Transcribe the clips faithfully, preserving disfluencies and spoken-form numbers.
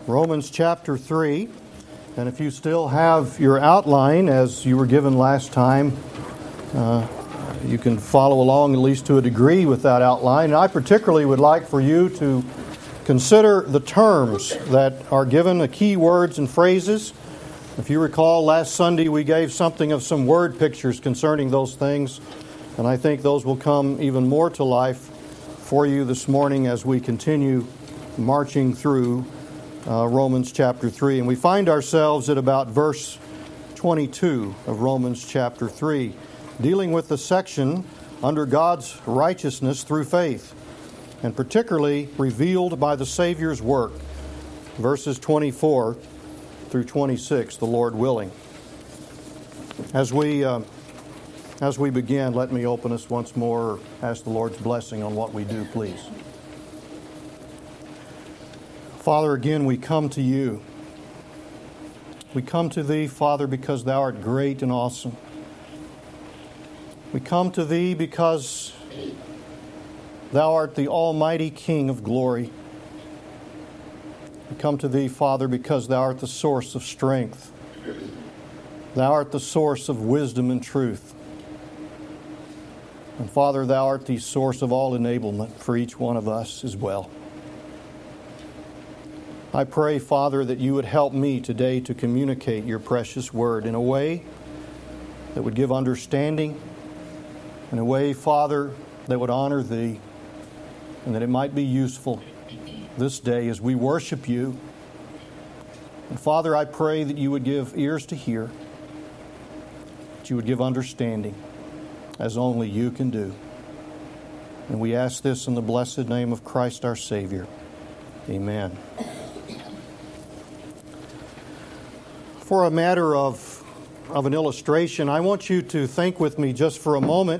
Romans chapter three. And if you still have your outline as you were given last time, uh, you can follow along at least to a degree with that outline. And I particularly would like for you to consider the terms that are given, the key words and phrases. If you recall, last Sunday we gave something of some word pictures concerning those things, and I think those will come even more to life for you this morning as we continue marching through uh, Romans chapter three. And we find ourselves at about verse twenty-two of Romans chapter three, dealing with the section under God's righteousness through faith, and particularly revealed by the Savior's work, verses twenty-four through twenty-six, the Lord willing. As we uh, as we begin, let me open us once more, ask the Lord's blessing on what we do, please. Father, again we come to you. We come to Thee, Father, because Thou art great and awesome. We come to Thee because Thou art the Almighty King of glory. We come to Thee, Father, because Thou art the source of strength. Thou art the source of wisdom and truth. And Father, Thou art the source of all enablement for each one of us as well. I pray, Father, that You would help me today to communicate Your precious word in a way that would give understanding, in a way, Father, that would honor Thee, and that it might be useful this day as we worship You. And Father, I pray that You would give ears to hear, that You would give understanding, as only You can do. And we ask this in the blessed name of Christ our Savior. Amen. For a matter of, of an illustration, I want you to think with me just for a moment.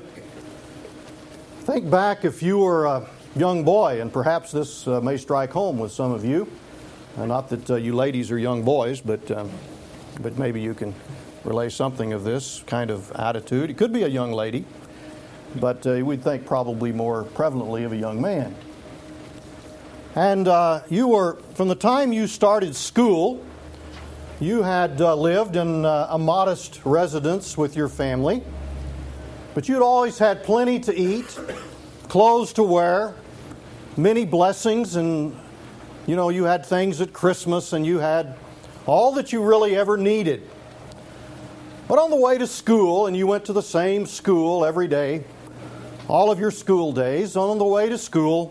Think back if you were a young boy, and perhaps this uh, may strike home with some of you. Uh, not that uh, you ladies are young boys, but um, but maybe you can relay something of this kind of attitude. It could be a young lady, but uh, we'd think probably more prevalently of a young man. And uh, you were, from the time you started school, you had uh, lived in uh, a modest residence with your family, but you'd always had plenty to eat, clothes to wear, many blessings, and you know, you had things at Christmas, and you had all that you really ever needed. But on the way to school, and you went to the same school every day, all of your school days, on the way to school,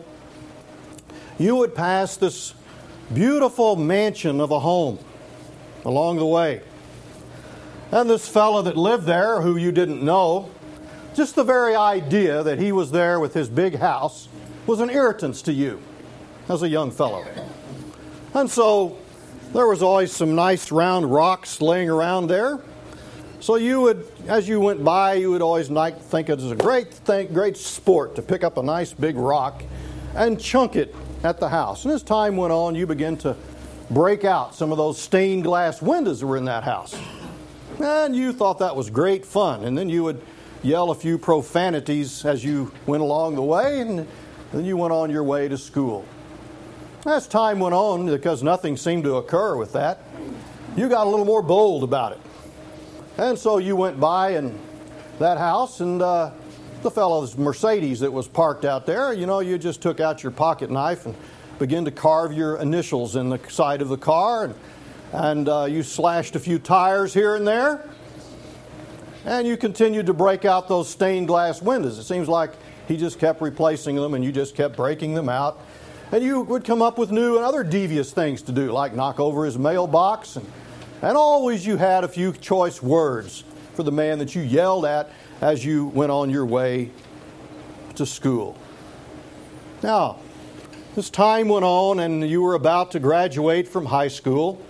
you would pass this beautiful mansion of a home along the way. And this fellow that lived there, who you didn't know, just the very idea that he was there with his big house was an irritance to you as a young fellow. And so there was always some nice round rocks laying around there. So you would, as you went by, you would always like think it was a great thing, great sport to pick up a nice big rock and chunk it at the house. And as time went on, you began to break out some of those stained glass windows that were in that house. And you thought that was great fun. And then you would yell a few profanities as you went along the way, and then you went on your way to school. As time went on, because nothing seemed to occur with that, you got a little more bold about it. And so you went by in that house, and uh, the fellow's Mercedes that was parked out there, you know, you just took out your pocket knife and began to carve your initials in the side of the car, and, and uh, you slashed a few tires here and there, and you continued to break out those stained glass windows. It seems like he just kept replacing them, and you just kept breaking them out. And you would come up with new and other devious things to do, like knock over his mailbox, and, and always you had a few choice words for the man that you yelled at as you went on your way to school. Now, as time went on and you were about to graduate from high school,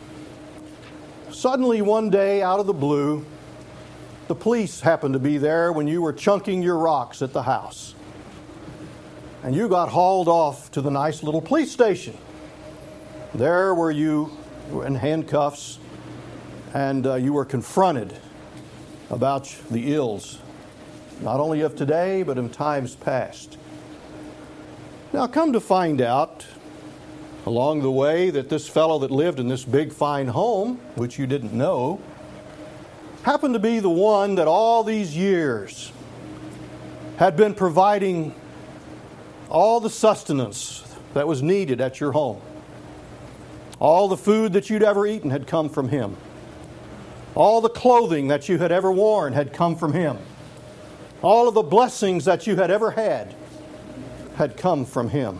suddenly one day, out of the blue, the police happened to be there when you were chunking your rocks at the house. And you got hauled off to the nice little police station. There were you in handcuffs, and uh, you were confronted about the ills, not only of today, but in times past. Now, come to find out, along the way that this fellow that lived in this big fine home, which you didn't know, happened to be the one that all these years had been providing all the sustenance that was needed at your home. All the food that you'd ever eaten had come from him. All the clothing that you had ever worn had come from him. All of the blessings that you had ever had had come from him.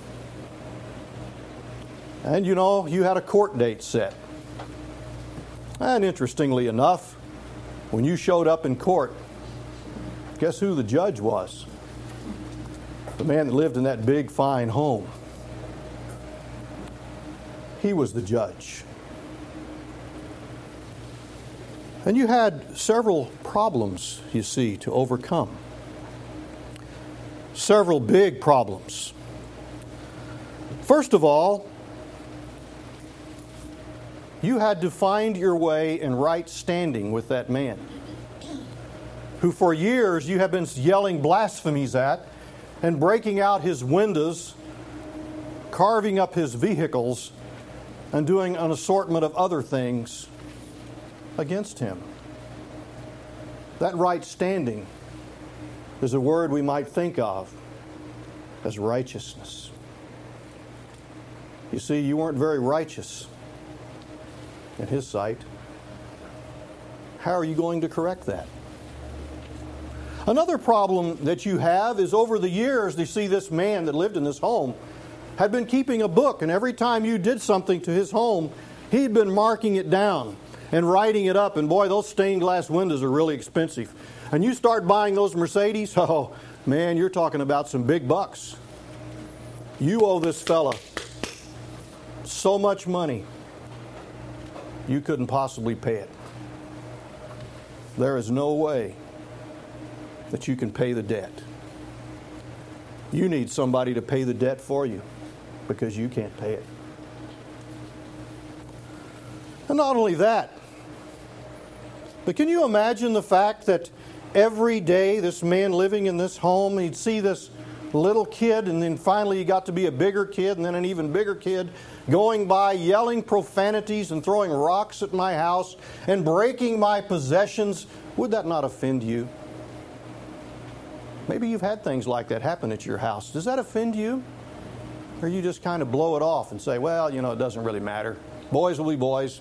And you know, you had a court date set. And interestingly enough, when you showed up in court, guess who the judge was? The man that lived in that big fine home. He was the judge. And you had several problems, you see, to overcome. Several big problems. First of all, you had to find your way in right standing with that man, who for years you have been yelling blasphemies at and breaking out his windows, carving up his vehicles, and doing an assortment of other things against him. That right standing is a word we might think of as righteousness. You see, you weren't very righteous in his sight. How are you going to correct that? Another problem that you have is over the years, you see this man that lived in this home had been keeping a book, and every time you did something to his home, he'd been marking it down and writing it up. And boy, those stained glass windows are really expensive. And you start buying those Mercedes, oh man, you're talking about some big bucks. You owe this fella so much money, you couldn't possibly pay it. There is no way that you can pay the debt. You need somebody to pay the debt for you because you can't pay it. And not only that, but can you imagine the fact that every day this man living in this home, he'd see this little kid, and then finally he got to be a bigger kid, and then an even bigger kid, going by yelling profanities and throwing rocks at my house and breaking my possessions? Would that not offend you? Maybe you've had things like that happen at your house. Does that offend you? Or you just kind of blow it off and say, well, you know, it doesn't really matter. Boys will be boys.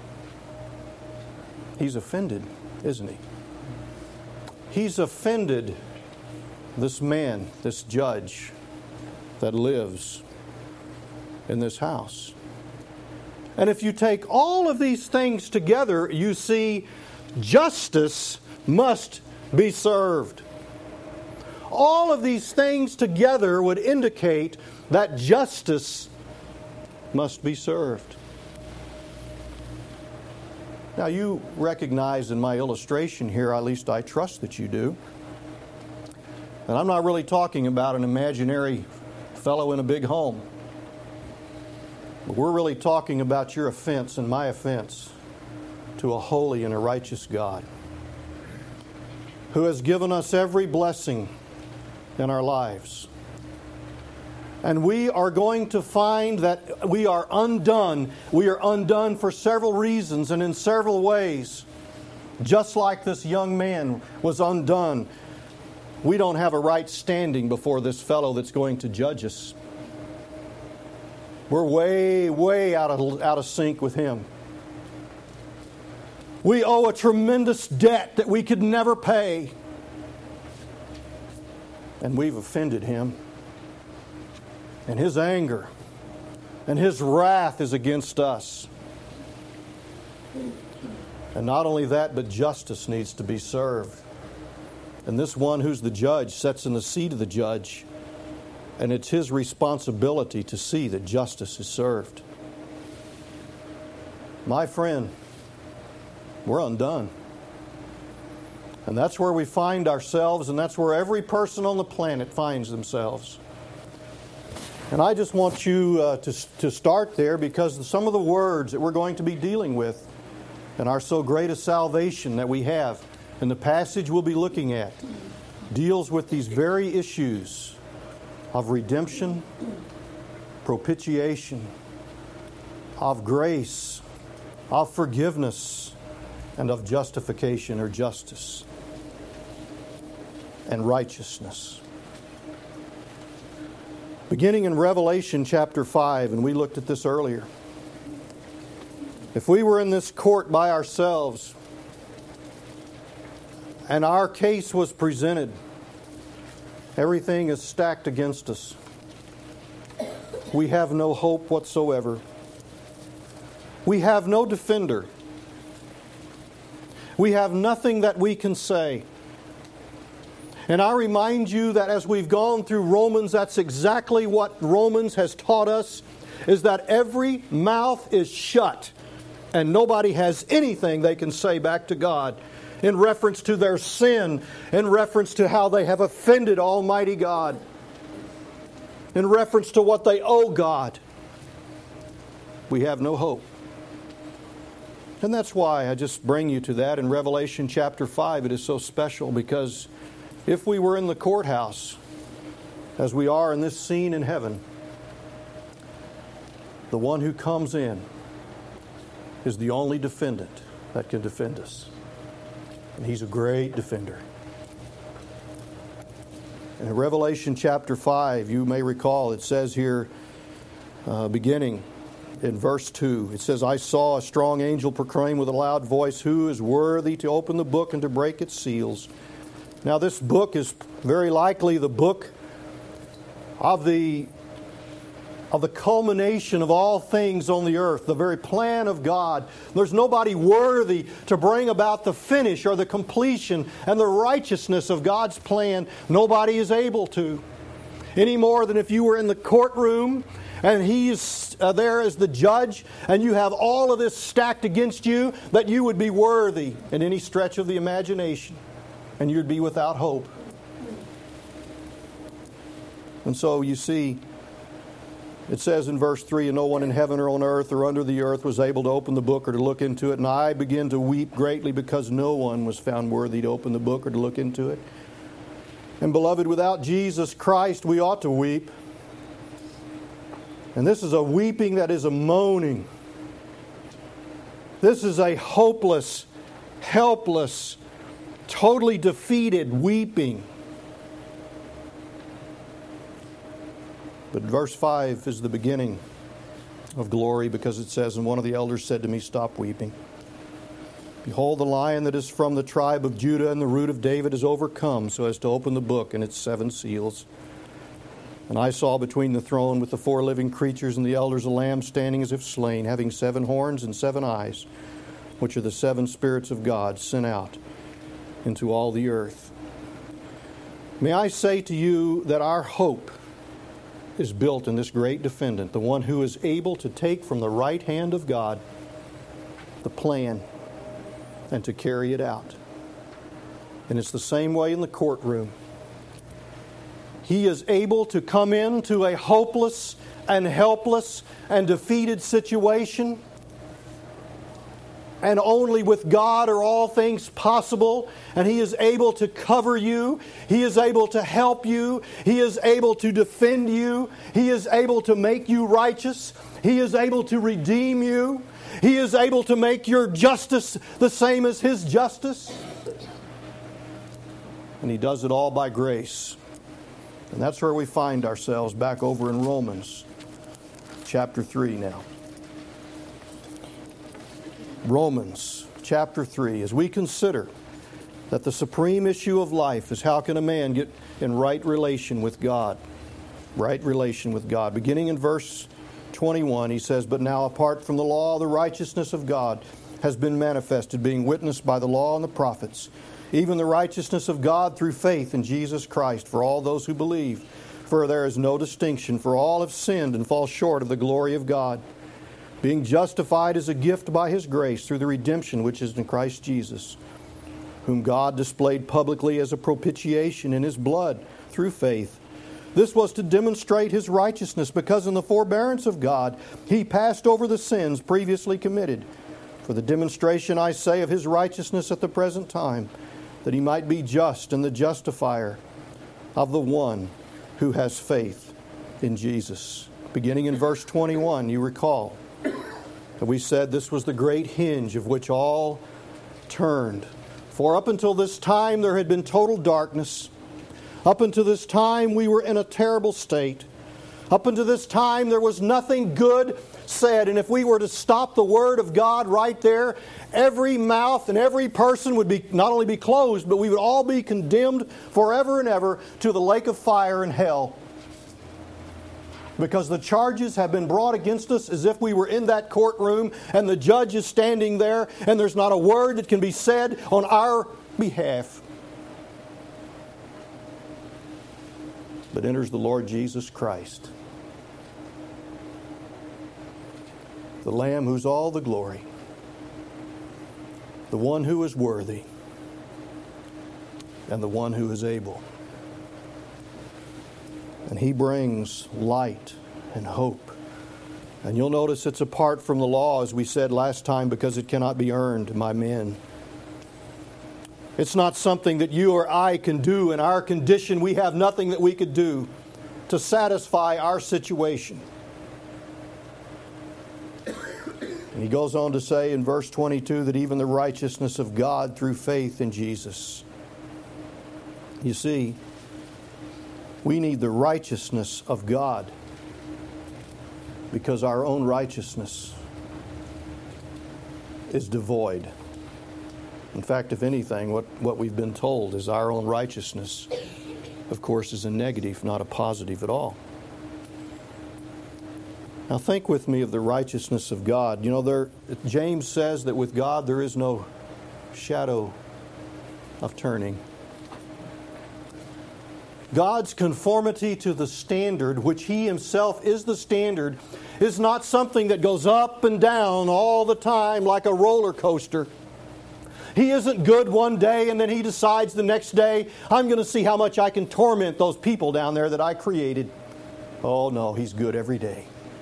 He's offended, isn't he? He's offended this man, this judge that lives in this house. And if you take all of these things together, you see justice must be served. All of these things together would indicate that justice must be served. Now, you recognize in my illustration here, at least I trust that you do, and I'm not really talking about an imaginary fellow in a big home. But we're really talking about your offense and my offense to a holy and a righteous God who has given us every blessing in our lives. And we are going to find that we are undone. We are undone for several reasons and in several ways. Just like this young man was undone. We don't have a right standing before this fellow that's going to judge us. We're way, way out of, out of sync with him. We owe a tremendous debt that we could never pay. And we've offended him. And his anger and his wrath is against us. And not only that, but justice needs to be served. And this one who's the judge sits in the seat of the judge, and it's his responsibility to see that justice is served. My friend, we're undone. And that's where we find ourselves, and that's where every person on the planet finds themselves. And I just want you uh, to, to start there, because some of the words that we're going to be dealing with and our so great a salvation that we have, and the passage we'll be looking at, deals with these very issues of redemption, propitiation, of grace, of forgiveness, and of justification or justice and righteousness. Beginning in Revelation chapter five, and we looked at this earlier. If we were in this court by ourselves and our case was presented, everything is stacked against us. We have no hope whatsoever. We have no defender. We have nothing that we can say. And I remind you that as we've gone through Romans, that's exactly what Romans has taught us, is that every mouth is shut and nobody has anything they can say back to God in reference to their sin, in reference to how they have offended Almighty God, in reference to what they owe God. We have no hope. And that's why I just bring you to that in Revelation chapter five. It is so special because if we were in the courthouse, as we are in this scene in heaven, the one who comes in is the only defendant that can defend us. And He's a great defender. In Revelation chapter five, you may recall, it says here, uh, beginning in verse two, it says, I saw a strong angel proclaim with a loud voice, who is worthy to open the book and to break its seals? Now this book is very likely the book of the, of the culmination of all things on the earth, the very plan of God. There's nobody worthy to bring about the finish or the completion and the righteousness of God's plan. Nobody is able to. Any more than if you were in the courtroom and He is uh, there as the judge and you have all of this stacked against you, that you would be worthy in any stretch of the imagination. And you'd be without hope. And so you see, it says in verse three, and no one in heaven or on earth or under the earth was able to open the book or to look into it. And I began to weep greatly because no one was found worthy to open the book or to look into it. And beloved, without Jesus Christ, we ought to weep. And this is a weeping that is a moaning. This is a hopeless, helpless, totally defeated weeping. But verse five is the beginning of glory, because it says, and one of the elders said to me, stop weeping. Behold, the Lion that is from the tribe of Judah and the root of David is overcome, so as to open the book and its seven seals. And I saw between the throne with the four living creatures and the elders a lamb standing as if slain, having seven horns and seven eyes, which are the seven spirits of God sent out into all the earth. May I say to you that our hope is built in this great defendant, the one who is able to take from the right hand of God the plan and to carry it out. And it's the same way in the courtroom. He is able to come into a hopeless and helpless and defeated situation, and only with God are all things possible. And He is able to cover you. He is able to help you. He is able to defend you. He is able to make you righteous. He is able to redeem you. He is able to make your justice the same as His justice. And He does it all by grace. And that's where we find ourselves back over in Romans chapter three now. Romans chapter three, as we consider that the supreme issue of life is how can a man get in right relation with God? Right relation with God. Beginning in verse twenty-one, he says, but now apart from the law, the righteousness of God has been manifested, being witnessed by the law and the prophets, even the righteousness of God through faith in Jesus Christ for all those who believe. For there is no distinction, for all have sinned and fall short of the glory of God, being justified as a gift by His grace through the redemption which is in Christ Jesus, whom God displayed publicly as a propitiation in His blood through faith. This was to demonstrate His righteousness, because in the forbearance of God He passed over the sins previously committed, for the demonstration, I say, of His righteousness at the present time, that He might be just and the justifier of the one who has faith in Jesus Beginning in verse twenty-one, you recall that we said this was the great hinge of which all turned. For up until this time there had been total darkness. Up until this time we were in a terrible state. Up until this time there was nothing good said. And if we were to stop the Word of God right there, every mouth and every person would be not only be closed, but we would all be condemned forever and ever to the lake of fire and hell. Because the charges have been brought against us as if we were in that courtroom and the judge is standing there and there's not a word that can be said on our behalf. But enters the Lord Jesus Christ, the Lamb who's all the glory, the one who is worthy, and the one who is able. And He brings light and hope. And you'll notice it's apart from the law, as we said last time, because it cannot be earned by men. It's not something that you or I can do. In our condition, we have nothing that we could do to satisfy our situation. And he goes on to say in verse twenty-two that even the righteousness of God through faith in Jesus. You see, we need the righteousness of God because our own righteousness is devoid. In fact, if anything, what, what we've been told is our own righteousness, of course, is a negative, not a positive at all. Now think with me of the righteousness of God. You know, there, James says that with God there is no shadow of turning. God's conformity to the standard, which He Himself is the standard, is not something that goes up and down all the time like a roller coaster. He isn't good one day and then He decides the next day, I'm going to see how much I can torment those people down there that I created. Oh no, He's good every day.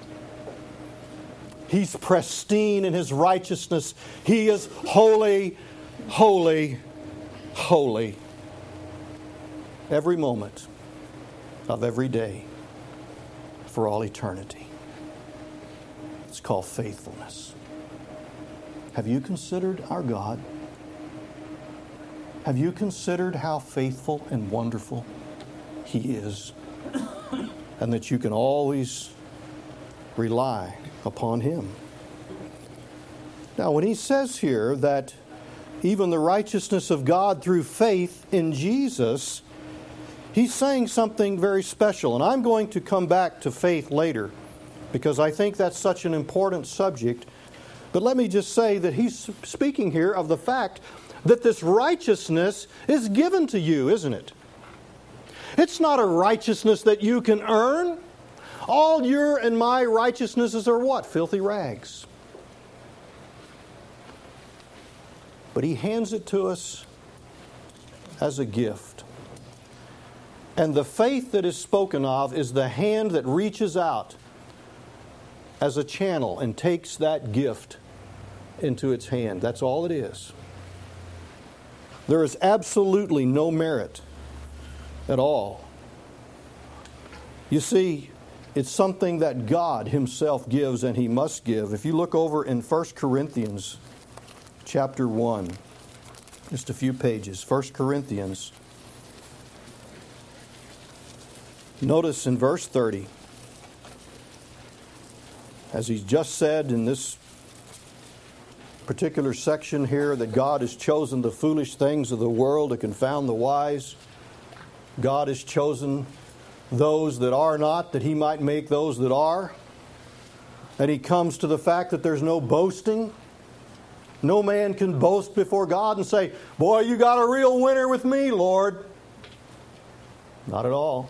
He's pristine in His righteousness. He is holy, holy, holy. Every moment of every day for all eternity. It's called faithfulness. Have you considered our God? Have you considered how faithful and wonderful He is? And that you can always rely upon Him. Now, when he says here that even the righteousness of God through faith in Jesus, he's saying something very special. And I'm going to come back to faith later because I think that's such an important subject. But let me just say that he's speaking here of the fact that this righteousness is given to you, isn't it? It's not a righteousness that you can earn. All your and my righteousnesses are what? Filthy rags. But He hands it to us as a gift. And the faith that is spoken of is the hand that reaches out as a channel and takes that gift into its hand. That's all it is. There is absolutely no merit at all. You see, it's something that God Himself gives and He must give. If you look over in First Corinthians chapter one, just a few pages, First Corinthians, notice in verse thirty, as he's just said in this particular section here, that God has chosen the foolish things of the world to confound the wise. God has chosen those that are not, that He might make those that are. And he comes to the fact that there's no boasting. No man can boast before God and say, boy, you got a real winner with me, Lord. Not at all.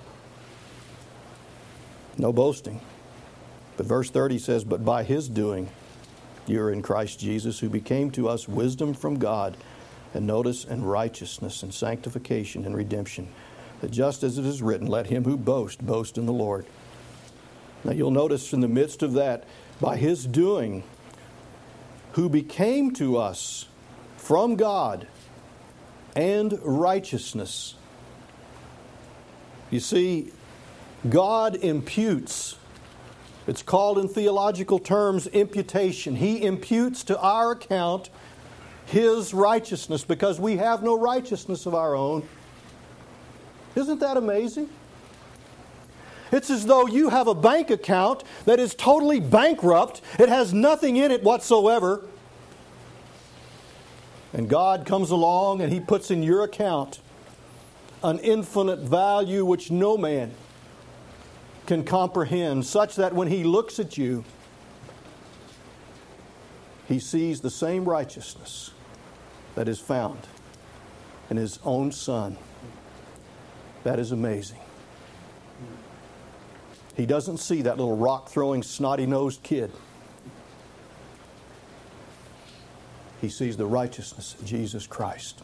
No boasting. But verse thirty says, but by His doing, you are in Christ Jesus, who became to us wisdom from God, and notice, and righteousness, and sanctification, and redemption. That just as it is written, let him who boasts, boast in the Lord. Now you'll notice in the midst of that, by His doing, who became to us from God, and righteousness. You see, God imputes It's called in theological terms imputation. He imputes to our account His righteousness because we have no righteousness of our own. Isn't that amazing? It's as though you have a bank account that is totally bankrupt. It has nothing in it whatsoever. And God comes along and He puts in your account an infinite value which no man can comprehend, such that when He looks at you, He sees the same righteousness that is found in His own Son. That is amazing. He doesn't see that little rock-throwing, snotty-nosed kid. He sees the righteousness of Jesus Christ.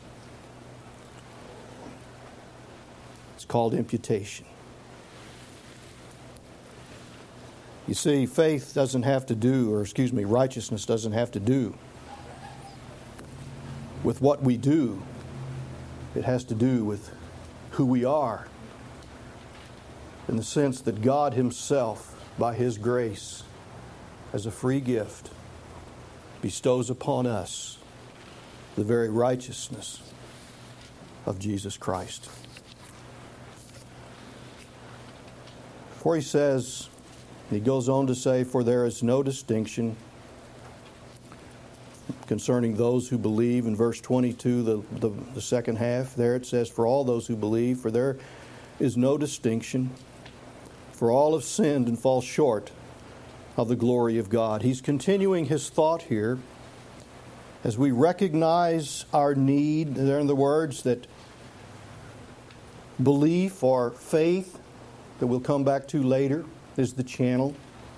It's called imputation. You see, faith doesn't have to do, or excuse me, righteousness doesn't have to do with what we do. It has to do with who we are, in the sense that God Himself, by His grace, as a free gift, bestows upon us the very righteousness of Jesus Christ. For He says, He goes on to say, for there is no distinction concerning those who believe. In verse twenty-two, the, the, the second half, there it says, for all those who believe, for there is no distinction. For all have sinned and fall short of the glory of God. He's continuing his thought here as we recognize our need. There in the words that belief or faith, that we'll come back to later, is the channel.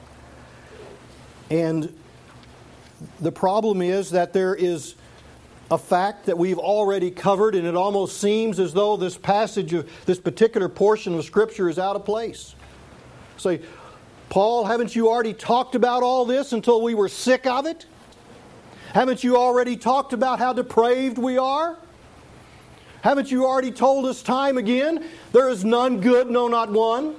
And the problem is that there is a fact that we've already covered, and it almost seems as though this passage of this particular portion of Scripture is out of place. Say, Paul, haven't you already talked about all this until we were sick of it? Haven't you already talked about how depraved we are? Haven't you already told us time again, there is none good, no, not one?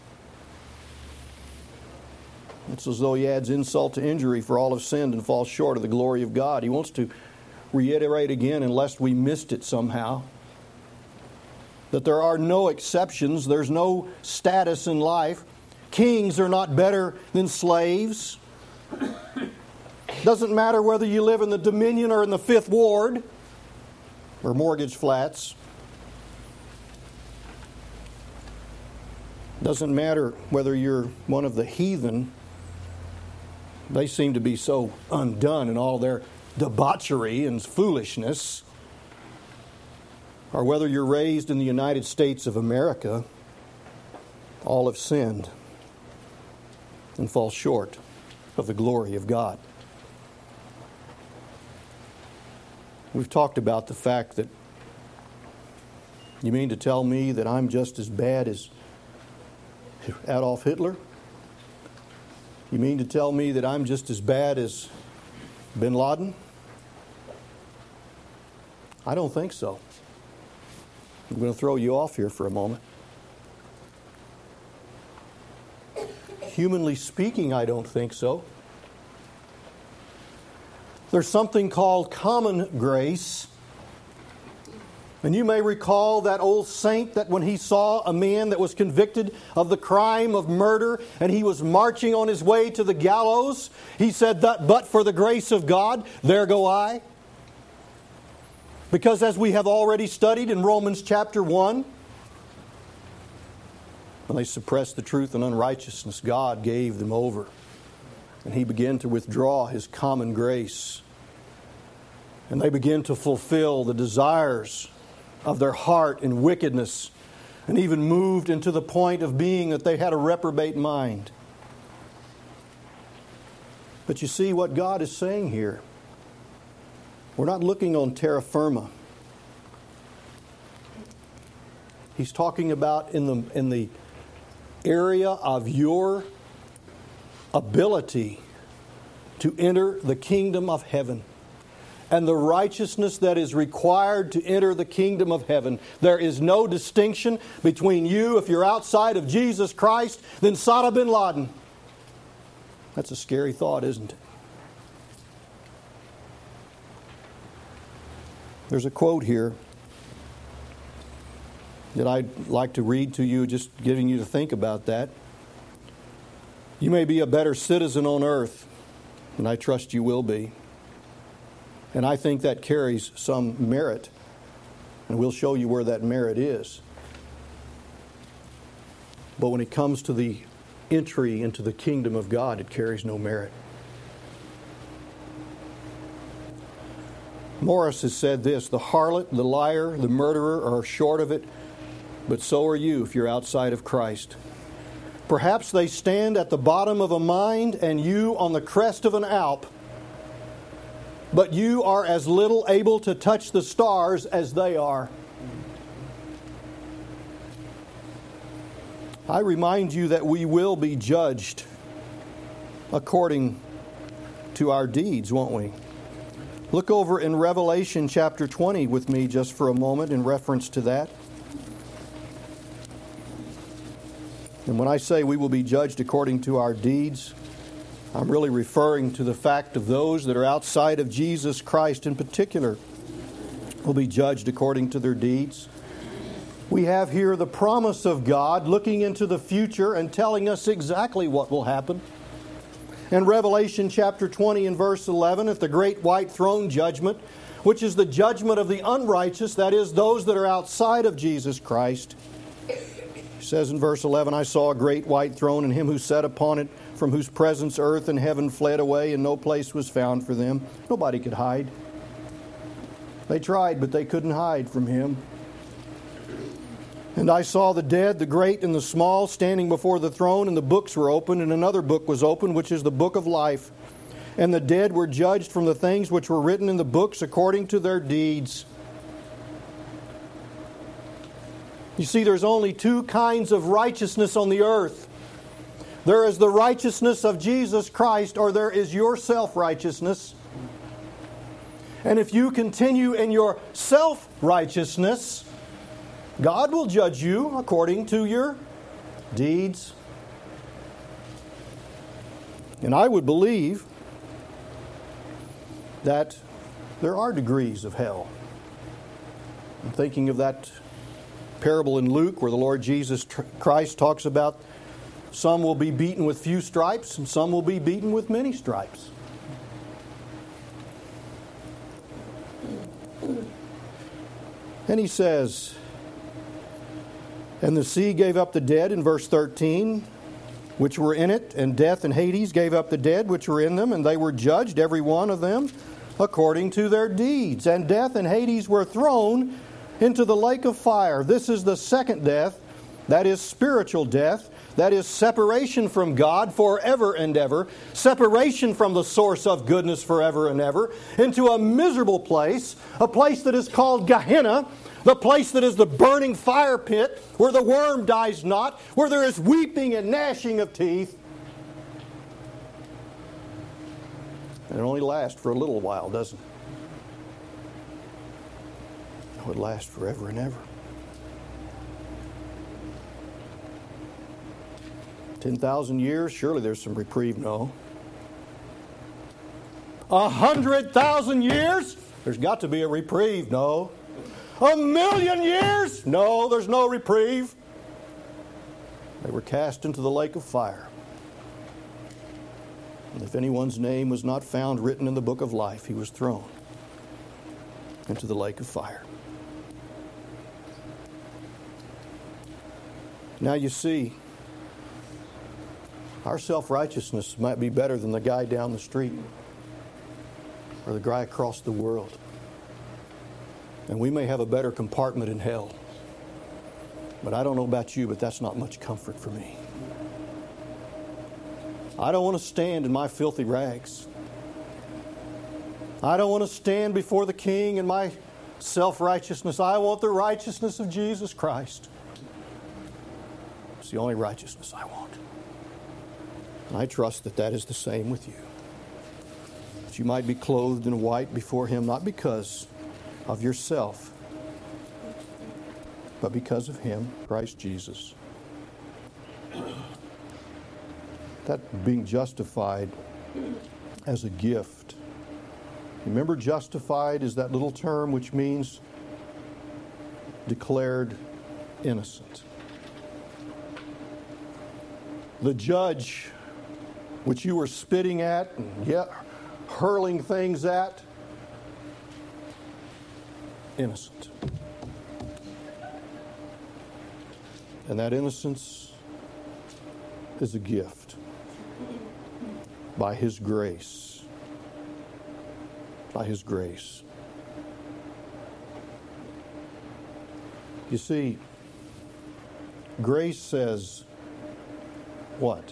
It's as though he adds insult to injury, for all have sinned and fall short of the glory of God. He wants to reiterate again, unless we missed it somehow, that there are no exceptions. There's no status in life. Kings are not better than slaves. Doesn't matter whether you live in the Dominion or in the Fifth Ward or mortgage flats. Doesn't matter whether you're one of the heathen. They seem to be so undone in all their debauchery and foolishness. Or whether you're raised in the United States of America, all have sinned and fall short of the glory of God. We've talked about the fact that, you mean to tell me that I'm just as bad as Adolf Hitler? You mean to tell me that I'm just as bad as bin Laden? I don't think so. I'm going to throw you off here for a moment. Humanly speaking, I don't think so. There's something called common grace. And you may recall that old saint that when he saw a man that was convicted of the crime of murder and he was marching on his way to the gallows, he said that, but for the grace of God, there go I. Because as we have already studied in Romans chapter one, when they suppressed the truth and unrighteousness, God gave them over. And He began to withdraw His common grace. And they began to fulfill the desires of their heart in wickedness, and even moved into the point of being that they had a reprobate mind. But you see what God is saying here. We're not looking on terra firma. He's talking about in the in the area of your ability to enter the kingdom of heaven and the righteousness that is required to enter the kingdom of heaven. There is no distinction between you, if you're outside of Jesus Christ, than Saddam bin Laden. That's a scary thought, isn't it? There's a quote here that I'd like to read to you, just getting you to think about that. You may be a better citizen on earth, and I trust you will be. And I think that carries some merit. And we'll show you where that merit is. But when it comes to the entry into the kingdom of God, it carries no merit. Morris has said this: the harlot, the liar, the murderer are short of it, but so are you if you're outside of Christ. Perhaps they stand at the bottom of a mine and you on the crest of an Alp, but you are as little able to touch the stars as they are. I remind you that we will be judged according to our deeds, won't we? Look over in Revelation chapter twenty with me just for a moment in reference to that. And when I say we will be judged according to our deeds, I'm really referring to the fact of those that are outside of Jesus Christ in particular will be judged according to their deeds. We have here the promise of God looking into the future and telling us exactly what will happen. In Revelation chapter twenty and verse eleven, at the great white throne judgment, which is the judgment of the unrighteous, that is, those that are outside of Jesus Christ, it says in verse eleven, I saw a great white throne and him who sat upon it, from whose presence earth and heaven fled away, and no place was found for them. Nobody could hide. They tried, but they couldn't hide from him. And I saw the dead, the great and the small, standing before the throne, and the books were opened, and another book was opened, which is the book of life. And the dead were judged from the things which were written in the books according to their deeds. You see, there's only two kinds of righteousness on the earth. There is the righteousness of Jesus Christ, or there is your self-righteousness. And if you continue in your self-righteousness, God will judge you according to your deeds. And I would believe that there are degrees of hell. I'm thinking of that parable in Luke where the Lord Jesus Christ talks about some will be beaten with few stripes and some will be beaten with many stripes. And he says, and the sea gave up the dead in verse thirteen, which were in it, and death and Hades gave up the dead which were in them, and they were judged, every one of them, according to their deeds. And death and Hades were thrown into the lake of fire. This is the second death, that is spiritual death, that is separation from God forever and ever, separation from the source of goodness forever and ever, into a miserable place, a place that is called Gehenna, the place that is the burning fire pit, where the worm dies not, where there is weeping and gnashing of teeth. And it only lasts for a little while, doesn't it? It would last forever and ever. ten thousand years, surely there's some reprieve. No. A hundred thousand years, there's got to be a reprieve. No. A million years, no, there's no reprieve. They were cast into the lake of fire. And if anyone's name was not found written in the book of life, he was thrown into the lake of fire. Now you see, our self-righteousness might be better than the guy down the street or the guy across the world. And we may have a better compartment in hell. But I don't know about you, but that's not much comfort for me. I don't want to stand in my filthy rags. I don't want to stand before the King in my self-righteousness. I want the righteousness of Jesus Christ. It's the only righteousness I want. And I trust that that is the same with you. That you might be clothed in white before Him, not because of yourself, but because of Him, Christ Jesus. That being justified as a gift. Remember, justified is that little term which means declared innocent. The judge which you were spitting at and yet hurling things at, innocent. And that innocence is a gift by His grace. By His grace. You see, grace says what?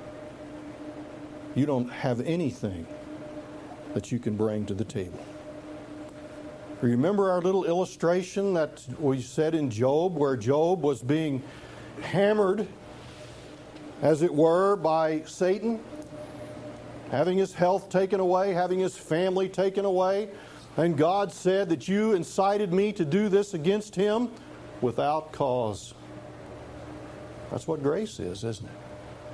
You don't have anything that you can bring to the table. Remember our little illustration that we said in Job, where Job was being hammered, as it were, by Satan, having his health taken away, having his family taken away, and God said that you incited me to do this against him without cause. That's what grace is, isn't it?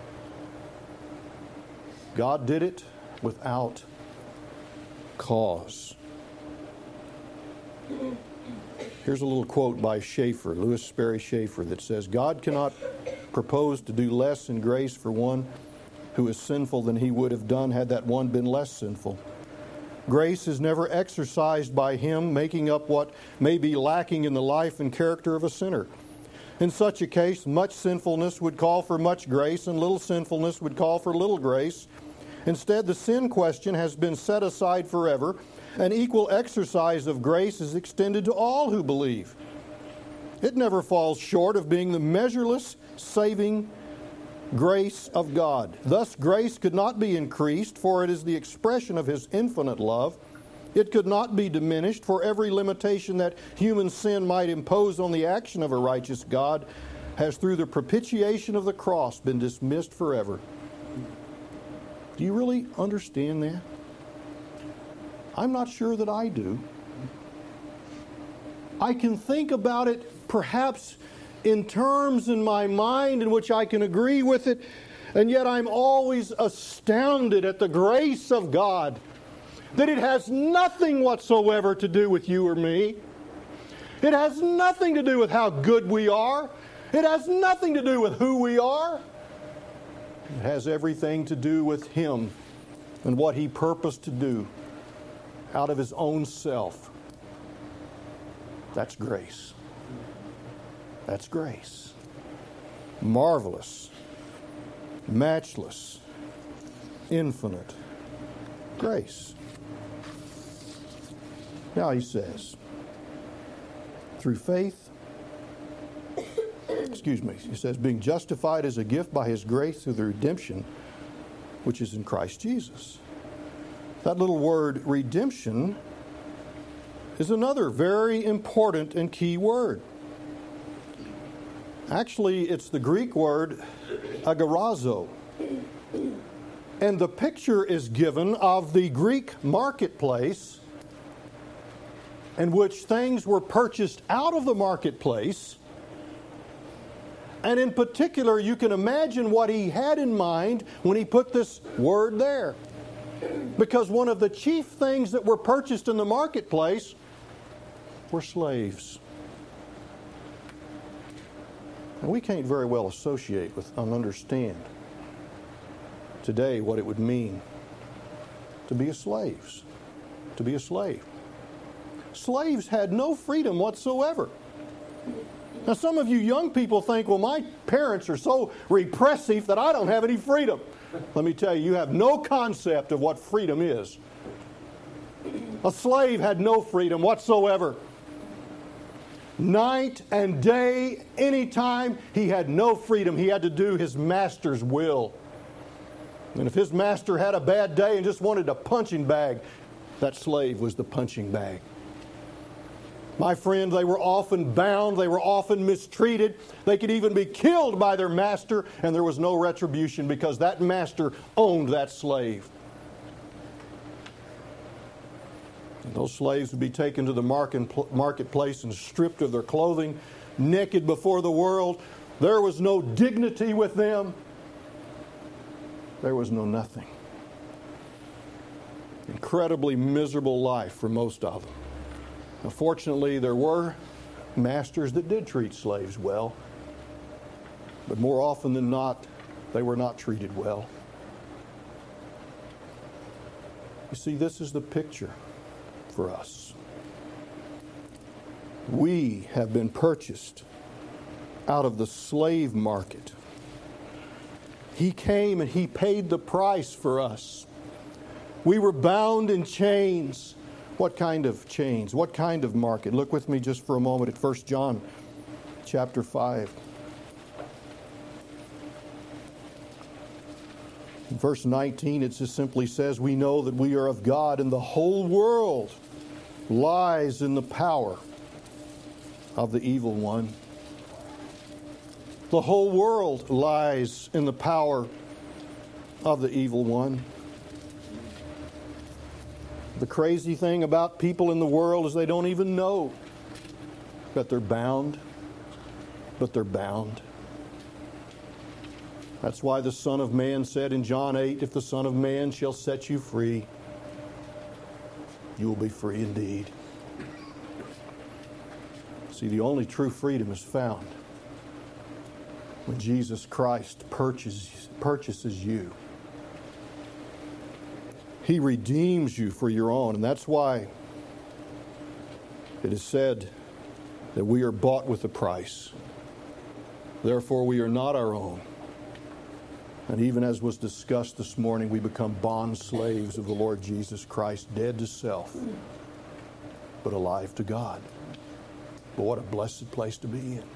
God did it without cause. Here's a little quote by Schaeffer, Louis Sperry Schaeffer, that says, God cannot propose to do less in grace for one who is sinful than He would have done had that one been less sinful. Grace is never exercised by Him making up what may be lacking in the life and character of a sinner. In such a case, much sinfulness would call for much grace, and little sinfulness would call for little grace. Instead, the sin question has been set aside forever. An equal exercise of grace is extended to all who believe. It never falls short of being the measureless, saving grace of God. Thus, grace could not be increased, for it is the expression of His infinite love. It could not be diminished, for every limitation that human sin might impose on the action of a righteous God has, through the propitiation of the cross, been dismissed forever. Do you really understand that? I'm not sure that I do. I can think about it perhaps in terms in my mind in which I can agree with it, and yet I'm always astounded at the grace of God, that it has nothing whatsoever to do with you or me. It has nothing to do with how good we are. It has nothing to do with who we are. It has everything to do with Him and what He purposed to do out of His own self. That's grace. That's grace. Marvelous, matchless, infinite grace. Now he says, through faith, excuse me, he says, being justified as a gift by His grace through the redemption which is in Christ Jesus. That little word redemption is another very important and key word. Actually, it's the Greek word agorazo. And the picture is given of the Greek marketplace in which things were purchased out of the marketplace. And in particular, you can imagine what he had in mind when he put this word there. Because one of the chief things that were purchased in the marketplace were slaves. And we can't very well associate with and understand today what it would mean to be a slave. To be a slave. Slaves had no freedom whatsoever. Now, some of you young people think, well, my parents are so repressive that I don't have any freedom. Let me tell you, you have no concept of what freedom is. A slave had no freedom whatsoever. Night and day, anytime, he had no freedom. He had to do his master's will. And if his master had a bad day and just wanted a punching bag, that slave was the punching bag. My friend, they were often bound, they were often mistreated. They could even be killed by their master, and there was no retribution because that master owned that slave. And those slaves would be taken to the market, marketplace and stripped of their clothing, naked before the world. There was no dignity with them. there was no nothing. Incredibly miserable life for most of them. Now, fortunately, there were masters that did treat slaves well, but more often than not, they were not treated well. You see, this is the picture for us. We have been purchased out of the slave market. He came and He paid the price for us. We were bound in chains. What kind of chains? What kind of market? Look with me just for a moment at First John chapter five. In verse nineteen, it just simply says, we know that we are of God, and the whole world lies in the power of the evil one. The whole world lies in the power of the evil one. The crazy thing about people in the world is they don't even know that they're bound, but they're bound. That's why the Son of Man said in John eight, if the Son of Man shall set you free, you will be free indeed. See, the only true freedom is found when Jesus Christ purchases, purchases you. He redeems you for your own, and that's why it is said that we are bought with a price. Therefore, we are not our own. And even as was discussed this morning, we become bond slaves of the Lord Jesus Christ, dead to self, but alive to God. But what a blessed place to be in.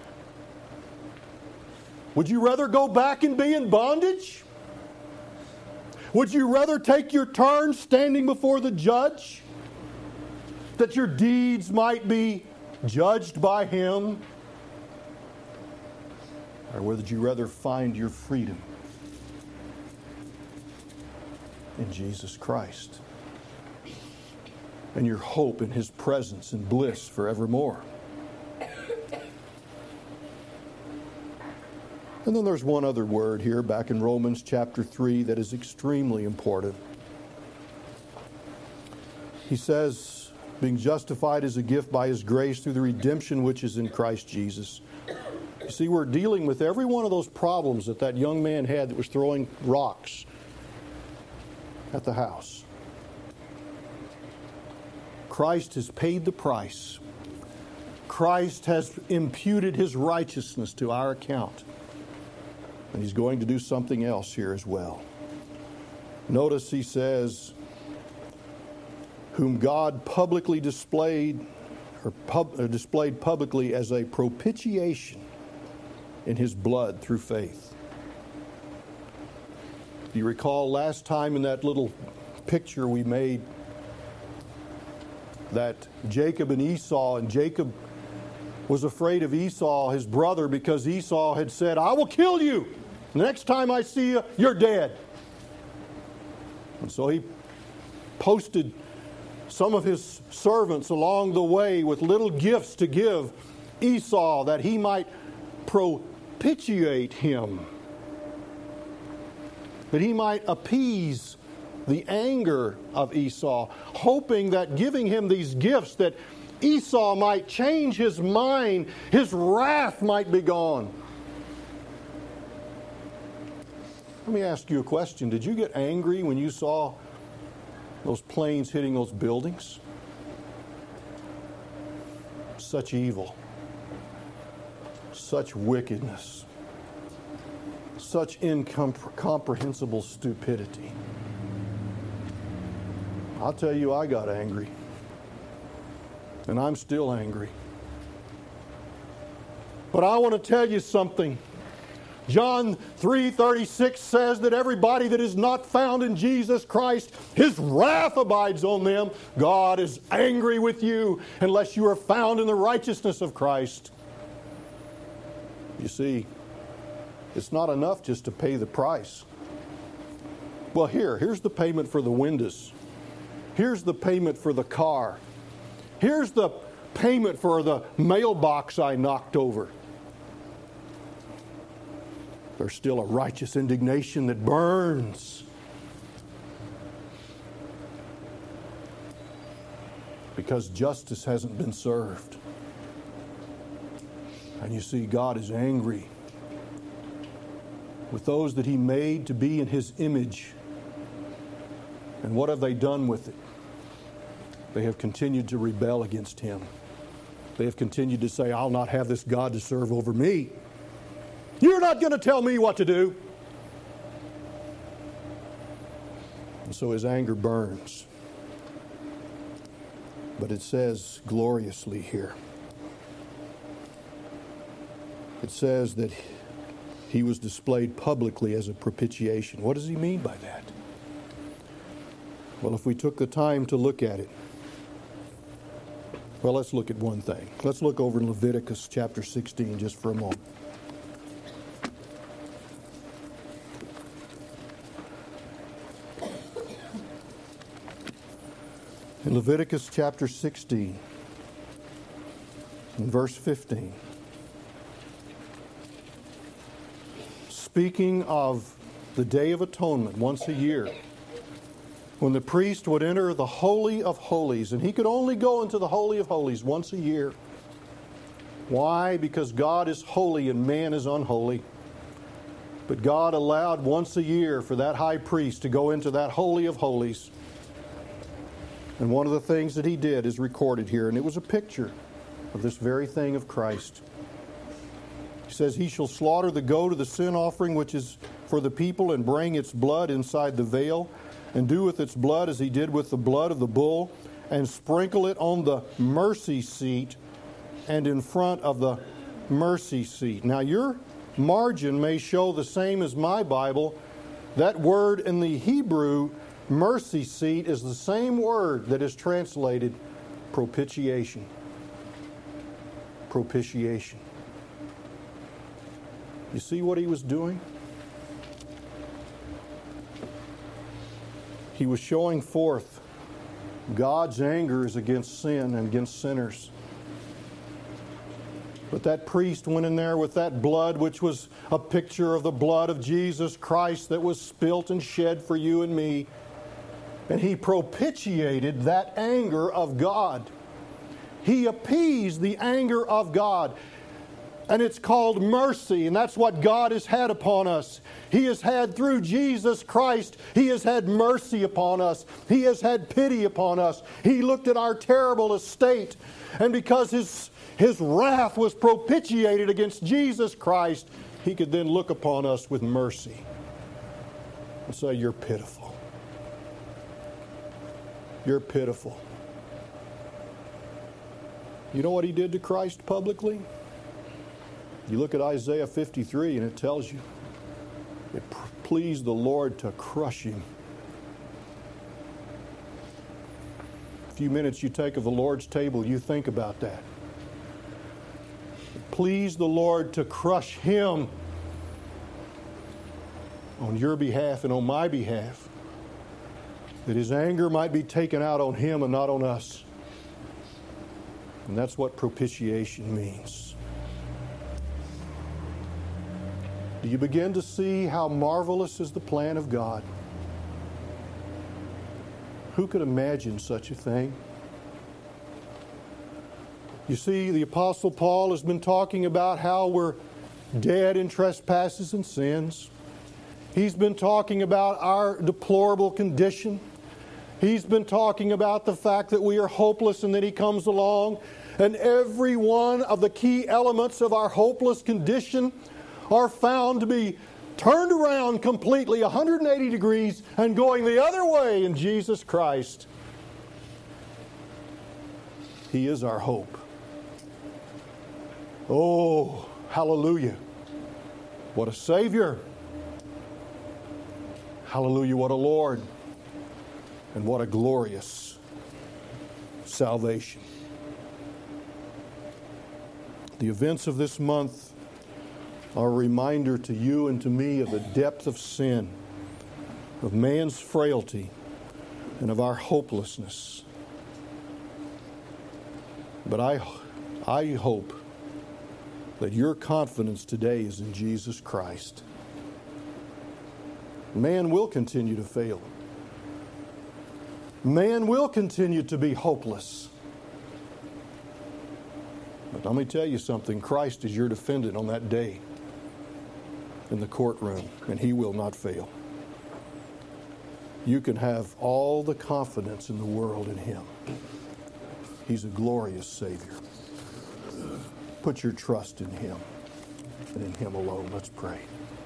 Would you rather go back and be in bondage? Would you rather take your turn standing before the judge, that your deeds might be judged by Him? Or would you rather find your freedom in Jesus Christ and your hope in His presence and bliss forevermore? And then there's one other word here back in Romans chapter three that is extremely important. He says, being justified as a gift by His grace through the redemption which is in Christ Jesus. You see, we're dealing with every one of those problems that that young man had that was throwing rocks at the house. Christ has paid the price. Christ has imputed His righteousness to our account. And He's going to do something else here as well. Notice He says, whom God publicly displayed, or, pub, or displayed publicly as a propitiation in His blood through faith. Do you recall last time in that little picture we made that Jacob and Esau, and Jacob was afraid of Esau, his brother, because Esau had said, I will kill you. The next time I see you, you're dead. And so he posted some of his servants along the way with little gifts to give Esau that he might propitiate him, that he might appease the anger of Esau, hoping that giving him these gifts that Esau might change his mind, his wrath might be gone. Let me ask you a question. Did you get angry when you saw those planes hitting those buildings? Such evil, such wickedness, such incomprehensible stupidity. I'll tell you, I got angry. And I'm still angry. But I want to tell you something. John three thirty-six says that everybody that is not found in Jesus Christ, His wrath abides on them. God is angry with you unless you are found in the righteousness of Christ. You see, it's not enough just to pay the price. Well, here, here's the payment for the windows. Here's the payment for the car. Here's the payment for the mailbox I knocked over. There's still a righteous indignation that burns. Because justice hasn't been served. And you see, God is angry with those that He made to be in His image. And what have they done with it? They have continued to rebel against Him. They have continued to say, I'll not have this God to serve over me. You're not going to tell me what to do. And so His anger burns. But it says gloriously here. It says that He was displayed publicly as a propitiation. What does He mean by that? Well, if we took the time to look at it, well, let's look at one thing. Let's look over in Leviticus chapter sixteen just for a moment. In Leviticus chapter sixteen, in verse fifteen, speaking of the Day of Atonement once a year, when the priest would enter the Holy of Holies, and he could only go into the Holy of Holies once a year. Why? Because God is holy and man is unholy. But God allowed once a year for that high priest to go into that Holy of Holies. And one of the things that he did is recorded here, and it was a picture of this very thing of Christ. He says, He shall slaughter the goat of the sin offering which is for the people, and bring its blood inside the veil, and do with its blood as he did with the blood of the bull, and sprinkle it on the mercy seat and in front of the mercy seat. Now your margin may show the same as my Bible. That word in the Hebrew, mercy seat, is the same word that is translated propitiation. Propitiation. You see what he was doing? He was showing forth God's anger is against sin and against sinners. But that priest went in there with that blood, which was a picture of the blood of Jesus Christ that was spilt and shed for you and me. And he propitiated that anger of God. He appeased the anger of God. And it's called mercy, and that's what God has had upon us. He has had, through Jesus Christ, He has had mercy upon us. He has had pity upon us. He looked at our terrible estate, and because His, His wrath was propitiated against Jesus Christ, He could then look upon us with mercy and say, you're pitiful. You're pitiful. You know what He did to Christ publicly? You look at Isaiah fifty-three and it tells you it pleased the Lord to crush Him. A few minutes you take of the Lord's table, you think about that. It pleased the Lord to crush Him on your behalf and on my behalf, that His anger might be taken out on Him and not on us. And that's what propitiation means. Do you begin to see how marvelous is the plan of God? Who could imagine such a thing? You see, the Apostle Paul has been talking about how we're dead in trespasses and sins. He's been talking about our deplorable condition. He's been talking about the fact that we are hopeless, and then he comes along, and every one of the key elements of our hopeless condition are found to be turned around completely one hundred eighty degrees and going the other way in Jesus Christ. He is our hope. Oh, hallelujah. What a Savior. Hallelujah, what a Lord. And what a glorious salvation. The events of this month are a reminder to you and to me of the depth of sin, of man's frailty, and of our hopelessness. But I, I hope that your confidence today is in Jesus Christ. Man will continue to fail. Man will continue to be hopeless. But let me tell you something. Christ is your defendant on that day in the courtroom, and He will not fail. You can have all the confidence in the world in Him. He's a glorious Savior. Put your trust in Him and in Him alone. Let's pray.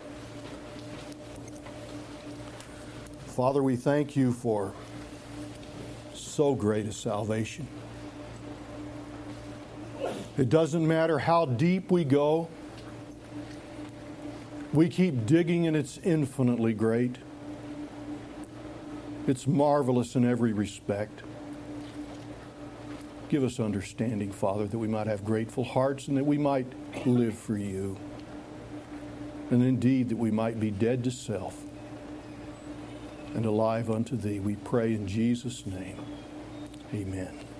Father, we thank You for so great a salvation. It doesn't matter how deep we go. We keep digging and it's infinitely great. It's marvelous in every respect. Give us understanding, Father, that we might have grateful hearts and that we might live for You. And indeed that we might be dead to self and alive unto Thee. We pray in Jesus' name. Amen.